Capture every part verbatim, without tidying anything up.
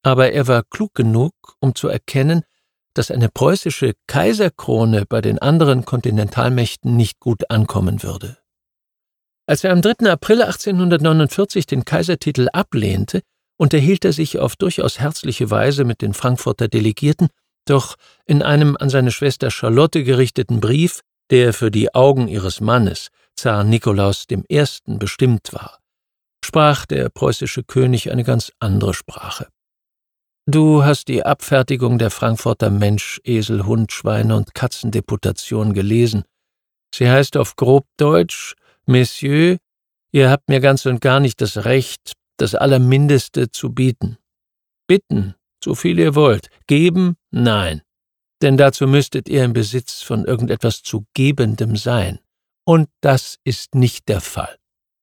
Aber er war klug genug, um zu erkennen, dass eine preußische Kaiserkrone bei den anderen Kontinentalmächten nicht gut ankommen würde. Als er am dritten April achtzehnhundertneunundvierzig den Kaisertitel ablehnte, unterhielt er sich auf durchaus herzliche Weise mit den Frankfurter Delegierten, doch in einem an seine Schwester Charlotte gerichteten Brief, der für die Augen ihres Mannes, Zar Nikolaus der Erste., bestimmt war, sprach der preußische König eine ganz andere Sprache. »Du hast die Abfertigung der Frankfurter Mensch-, Esel-, Hund-, Schweine- und Katzendeputation gelesen. Sie heißt auf Grobdeutsch: Messieurs, ihr habt mir ganz und gar nicht das Recht, das Allermindeste zu bieten. Bitten, so viel ihr wollt. Geben, nein. Denn dazu müsstet ihr im Besitz von irgendetwas zu Gebendem sein. Und das ist nicht der Fall.«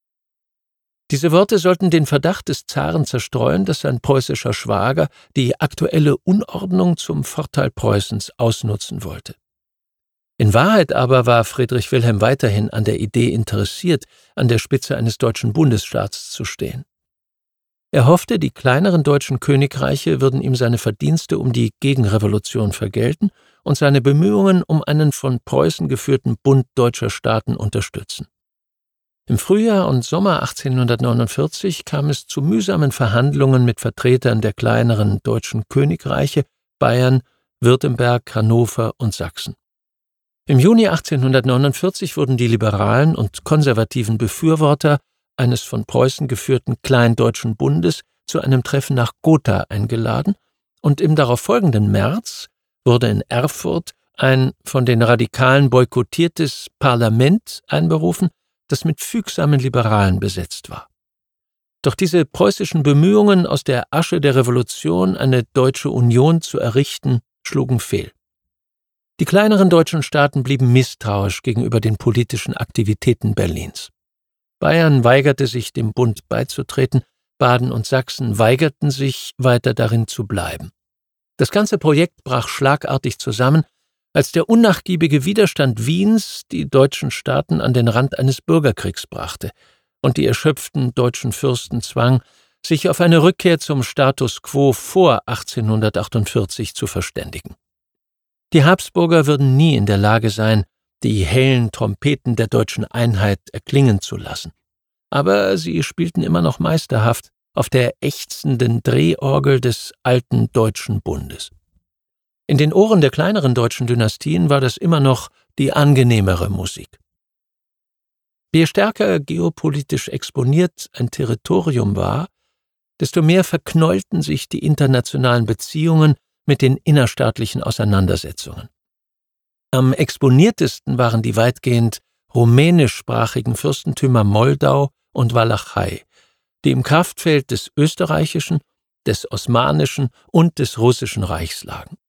Diese Worte sollten den Verdacht des Zaren zerstreuen, dass sein preußischer Schwager die aktuelle Unordnung zum Vorteil Preußens ausnutzen wollte. In Wahrheit aber war Friedrich Wilhelm weiterhin an der Idee interessiert, an der Spitze eines deutschen Bundesstaats zu stehen. Er hoffte, die kleineren deutschen Königreiche würden ihm seine Verdienste um die Gegenrevolution vergelten und seine Bemühungen um einen von Preußen geführten Bund deutscher Staaten unterstützen. Im Frühjahr und Sommer achtzehnhundertneunundvierzig kam es zu mühsamen Verhandlungen mit Vertretern der kleineren deutschen Königreiche Bayern, Württemberg, Hannover und Sachsen. Im Juni achtzehnhundertneunundvierzig wurden die liberalen und konservativen Befürworter eines von Preußen geführten Kleindeutschen Bundes zu einem Treffen nach Gotha eingeladen, und im darauffolgenden März wurde in Erfurt ein von den Radikalen boykottiertes Parlament einberufen, das mit fügsamen Liberalen besetzt war. Doch diese preußischen Bemühungen, aus der Asche der Revolution eine deutsche Union zu errichten, schlugen fehl. Die kleineren deutschen Staaten blieben misstrauisch gegenüber den politischen Aktivitäten Berlins. Bayern weigerte sich, dem Bund beizutreten, Baden und Sachsen weigerten sich, weiter darin zu bleiben. Das ganze Projekt brach schlagartig zusammen, als der unnachgiebige Widerstand Wiens die deutschen Staaten an den Rand eines Bürgerkriegs brachte und die erschöpften deutschen Fürsten zwang, sich auf eine Rückkehr zum Status quo vor achtzehnhundertachtundvierzig zu verständigen. Die Habsburger würden nie in der Lage sein, die hellen Trompeten der deutschen Einheit erklingen zu lassen. Aber sie spielten immer noch meisterhaft auf der ächzenden Drehorgel des alten Deutschen Bundes. In den Ohren der kleineren deutschen Dynastien war das immer noch die angenehmere Musik. Je stärker geopolitisch exponiert ein Territorium war, desto mehr verknäulten sich die internationalen Beziehungen mit den innerstaatlichen Auseinandersetzungen. Am exponiertesten waren die weitgehend rumänischsprachigen Fürstentümer Moldau und Walachei, die im Kraftfeld des österreichischen, des osmanischen und des russischen Reichs lagen.